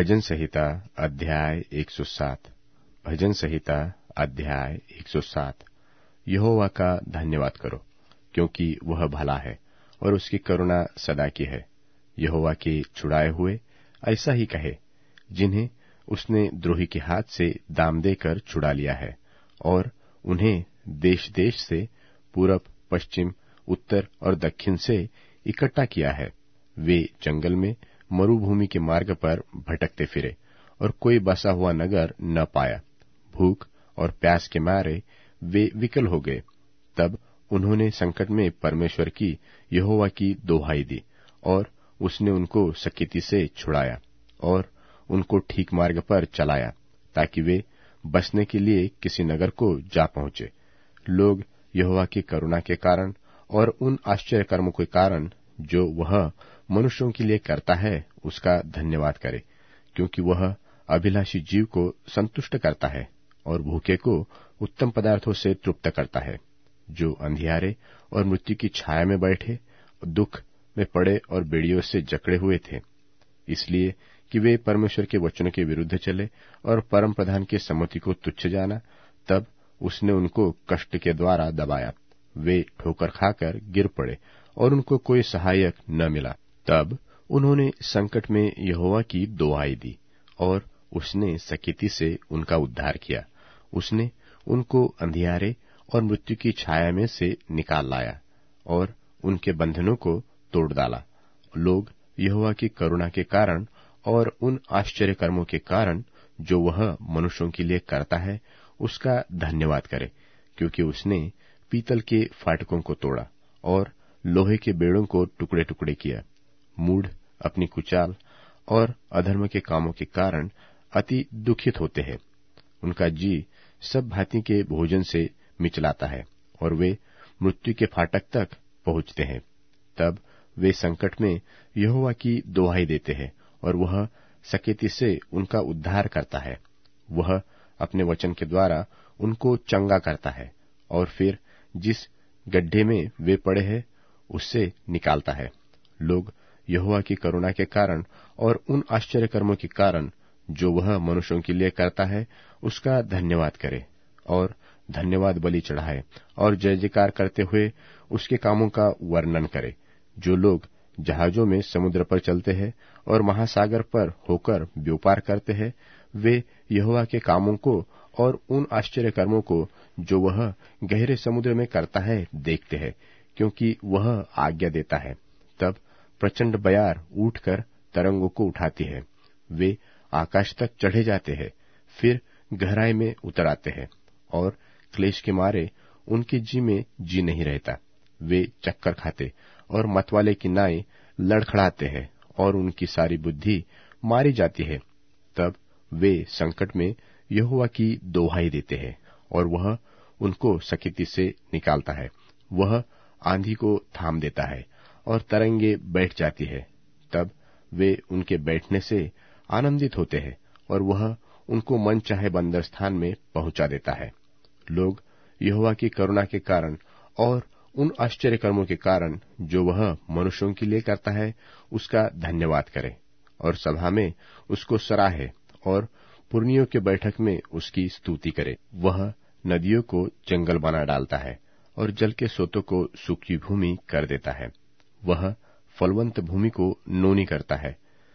भजन संहिता अध्याय 107। भजन संहिता अध्याय 107। यहोवा का धन्यवाद करो, क्योंकि वह भला है और उसकी करुणा सदा की है। यहोवा के छुड़ाए हुए ऐसा ही कहे, जिन्हें उसने द्रोही के हाथ से दाम देकर छुड़ा लिया है, और उन्हें देश देश से, पूरब, पश्चिम, उत्तर और दक्षिण से इकट्ठा किया है। वे जंगल में मरुभूमि के मार्ग पर भटकते फिरे और कोई बसा हुआ नगर न पाया। भूख और प्यास के मारे वे विकल हो गए। तब उन्होंने संकट में परमेश्वर की, यहोवा की दोहाई दी, और उसने उनको सकीती से छुड़ाया और उनको ठीक मार्ग पर चलाया, ताकि वे बसने के लिए किसी नगर को जा पहुंचे। लोग यहोवा की करुणा के कारण और उन आश्चर्य कर्मों के कारण जो वह मनुष्यों के लिए करता है, उसका धन्यवाद करे, क्योंकि वह अभिलाषी जीव को संतुष्ट करता है और भूखे को उत्तम पदार्थों से तृप्त करता है। जो अंधियारे और मृत्यु की छाया में बैठे, दुख में पड़े और बेड़ियों से जकड़े हुए थे, इसलिए कि वे परमेश्वर के वचनों के विरुद्ध चले और परम प्रधान की सम्मति को तुच्छ जाना, तब उसने उनको कष्ट के द्वारा दबाया। वे ठोकर खाकर गिर पड़े और उनको कोई सहायक न मिला। तब उन्होंने संकट में यहोवा की दुहाई दी, और उसने सकीती से उनका उद्धार किया। उसने उनको अंधियारे और मृत्यु की छाया में से निकाल लाया और उनके बंधनों को तोड़ डाला। लोग यहोवा की करुणा के कारण और उन आश्चर्य कर्मों के कारण जो वह मनुष्यों के लिए करता है, उसका धन्यवाद करे, क्योंकि उसने पीतल के फाटकों को तोड़ा और लोहे के बेड़ों को टुकड़े टुकड़े किया। मूढ़ अपनी कुचाल और अधर्म के कामों के कारण अति दुखित होते हैं। उनका जी सब भांति के भोजन से मिचलाता है और वे मृत्यु के फाटक तक पहुंचते हैं। तब वे संकट में यहोवा की दुहाई देते हैं और वह सकेती से उनका उद्धार करता है। वह अपने वचन के द्वारा उनको चंगा करता है और फिर जिस गड्ढे में वे पड़े हैं उससे निकालता है। लोग यहोवा की करुणा के कारण और उन आश्चर्य कर्मों के कारण जो वह मनुष्यों के लिए करता है, उसका धन्यवाद करे और धन्यवाद बलि चढ़ाए और जय जयकार करते हुए उसके कामों का वर्णन करे। जो लोग जहाजों में समुद्र पर चलते हैं और महासागर पर होकर व्यापार करते हैं, वे यहोवा के कामों को और उन आश्चर्य कर्मों को जो वह गहरे समुद्र में करता है देखते हैं, क्योंकि वह आज्ञा देता है, तब प्रचंड बयार उठकर तरंगों को उठाती है। वे आकाश तक चढ़े जाते हैं, फिर गहराई में उतर आते हैं, और क्लेश के मारे उनके जी में जी नहीं रहता। वे चक्कर खाते और मतवाले की नाई लड़खड़ाते हैं और उनकी सारी बुद्धि मारी जाती है। तब वे संकट में यहोवा की दोहाई देते हैं और वह उनको सकीती से निकालता है। वह आंधी को थाम देता है और तरंगे बैठ जाती है। तब वे उनके बैठने से आनंदित होते हैं और वह उनको मन चाहे बंदर स्थान में पहुंचा देता है। लोग यहोवा की करुणा के कारण और उन आश्चर्य कर्मों के कारण जो वह मनुष्यों के लिए करता है, उसका धन्यवाद करे और सभा में उसको सराहे और पुरनियों के बैठक में उसकी स्तुति करे। वह नदियों को जंगल बना डालता है और जल के सोतों को सूखी भूमि कर देता है। वह फलवंत भूमि को नोनी करता है।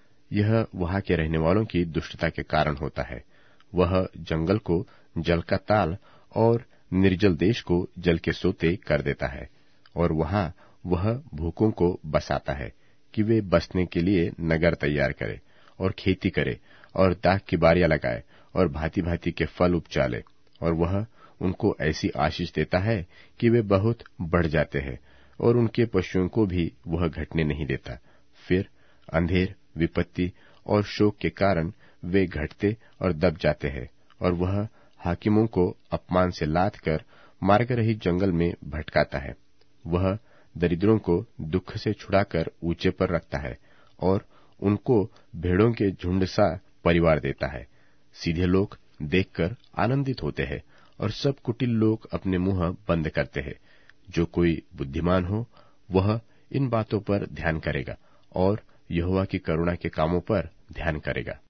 यह वहां के रहने वालों की दुष्टता के कारण होता है। वह जंगल को जल का ताल और निर्जल देश को जल के सोते कर देता है, और वहां वह भूखों को बसाता है कि वे बसने के लिए नगर तैयार करे और खेती करे और दाख की बारियां लगाए और भांति भांति के फल उपजाले। और वह उनको ऐसी आशीष देता है कि वे बहुत बढ़ जाते हैं, और उनके पशुओं को भी वह घटने नहीं देता। फिर अंधेर, विपत्ति और शोक के कारण वे घटते और दब जाते हैं, और वह हाकिमों को अपमान से लाद कर मार्ग रहित जंगल में भटकाता है। वह दरिद्रों को दुख से छुड़ाकर ऊंचे पर रखता है और उनको भेड़ों के झुंड सा परिवार देता है। सीधे लोग देखकर आनंदित होते हैं और सब कुटिल लोग अपने मुंह बंद करते हैं। जो कोई बुद्धिमान हो, वह इन बातों पर ध्यान करेगा और यहोवा की करुणा के कामों पर ध्यान करेगा।